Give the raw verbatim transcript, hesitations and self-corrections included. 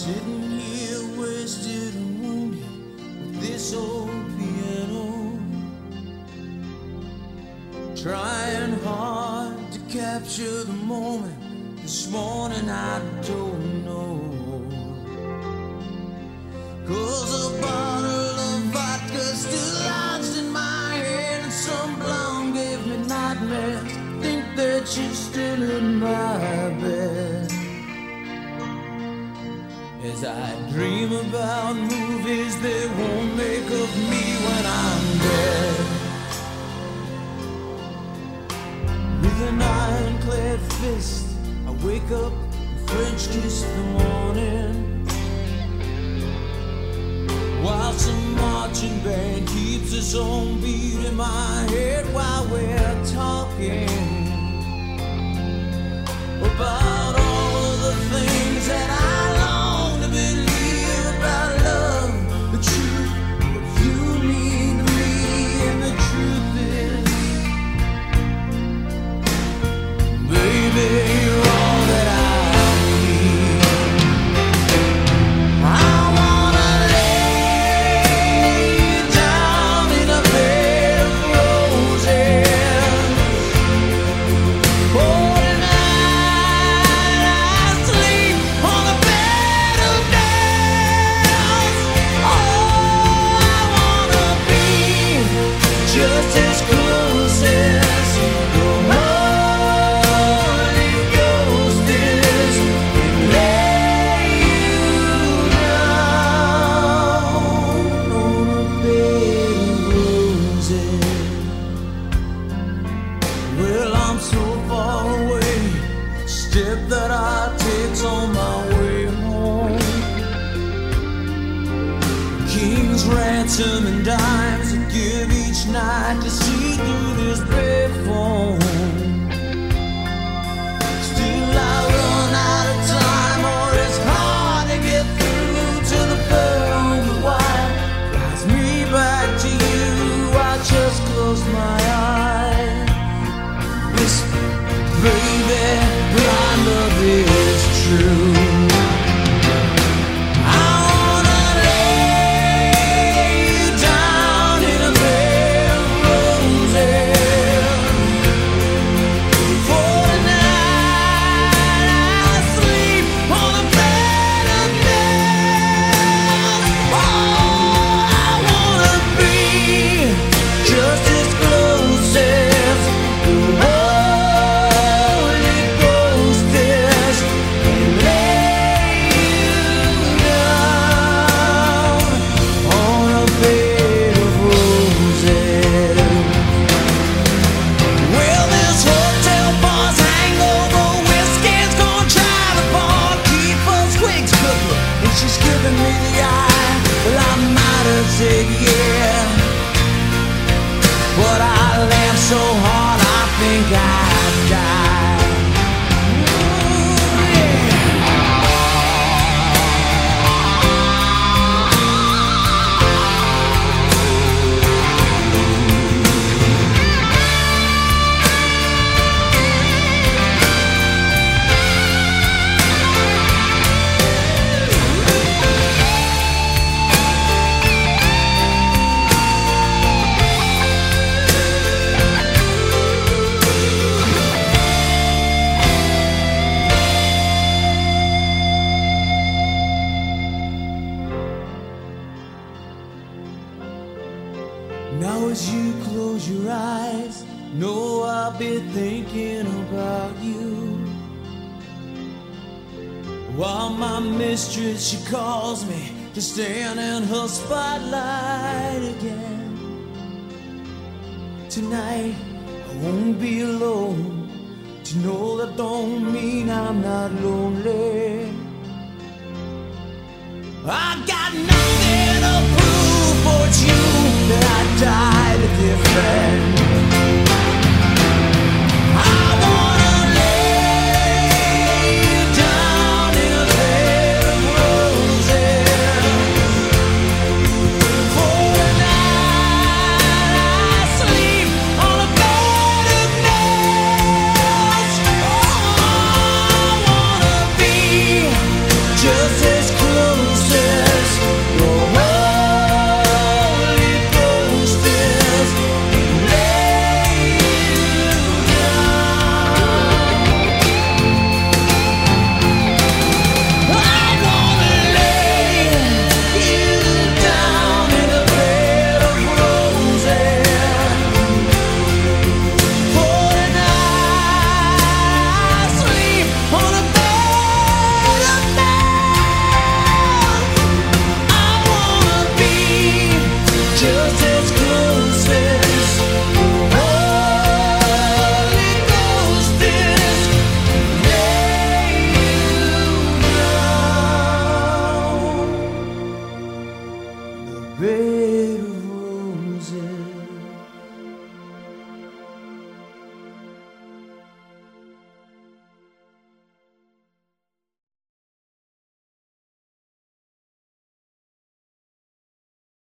Sitting here wasted and wounded with this old piano, trying hard to capture the moment. This morning I don't know, 'cause a bottle of vodka still lodged in my head, and some blonde gave me nightmares. Think that she's still in my bed as I dream about movies they won't make of me when I'm dead. With an ironclad fist I wake up and French kiss the morning, while some marching band keeps its own beat in my head while we're talking about all of the things that I long to believe about love, the truth, what you mean to me. And the truth is, baby, you're all that I need. I wanna lay you down in a bed of roses. Oh, just as close as the Holy Ghost is, and lay you down on a bed of roses. Well, I'm so far away, step that I take's on my way home. King's ransom and dimes I give each night to see through this bed phone. Still I run out of time, or it's hard to get through to the pearl on the wire. Flies me back to you, I just close my eyes. Whisper, baby, my love is true. She's giving me the eye. Well, I might have said yeah, but I laughed so hard I think I'd die. Now as you close your eyes, know I'll be thinking about you, while my mistress, she calls me to stand in her spotlight again. Tonight I won't be alone. To know that don't mean I'm not lonely. I got nothing to prove, but it's you that I died a different